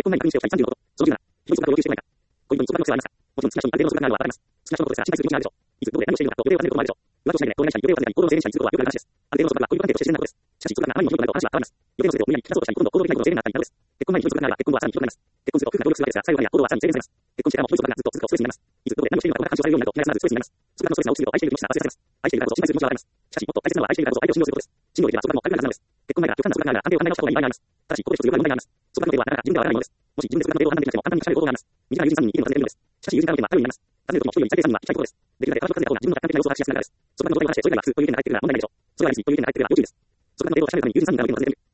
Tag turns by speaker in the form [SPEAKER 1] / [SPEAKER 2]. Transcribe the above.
[SPEAKER 1] 婚前に確認しておきたい30のこと。その10なら、非常に要求してこないか。恋人に束縛の必要はありますか。もちろん、好きな人にある程度の束縛があるのは当たります。好きな人のことですが、心配する気持ちがあるでしょう。いつ、どこで何をしているのかと予定を立てることもあるでしょう。予断をしないで、恋愛者に予定を立てたり、行動を制限したりすることはよくある話です。ある程度の束縛は恋人関係として自然なことです。しかし、束縛があまりにもひどくなると話は変わります。予定の設定を無理やり聞かそうとしたり、今度行動できないことを制限があったりなどです。結婚前にひどい束縛があれば、結婚後はさらにひどくなります。結婚すると夫婦が協力するわけですが、最後までは行動はさらに制限されます。結婚してからもひどい束縛がずっと続くとストレスになります。いつ、どこで何をしているのかこれが干渉されるようになると、気が休まずストレスになります。束縛のストレスが大きすぎると愛している気持ちが忘れさせます。愛しているからこそ心配する気持ちが現れます。しかし、もっと大切なのは愛しているからこそ相手を信用することです。信用できれば束縛も軽くなるはずなのです。結婚前から極端な束縛があるなら、関係を考え直した方がいい場合があります。ただし、ここで一つよくある問題があります。束縛の程度はなかなか自分ではわからないものです。もし自分で束縛の程度を判断できなくても簡単に聞かれる行動があります。身近な友人3人に意見を尋ねてみるのです。しかし友人関係は頼りになります。尋ねるときも一人より最低3人は聞きたいことです。できるだけ家族関係の方が自分の客観的な要素を把握しやすくなるからです。束縛の状態を話して、それ以外は普通という意見が入ってくるなら問題ないでしょう。それ以外は別にという意見が入ってくるなら要注意です。束縛の程度を確かめるために友人3人からの意見を尋ねてみる。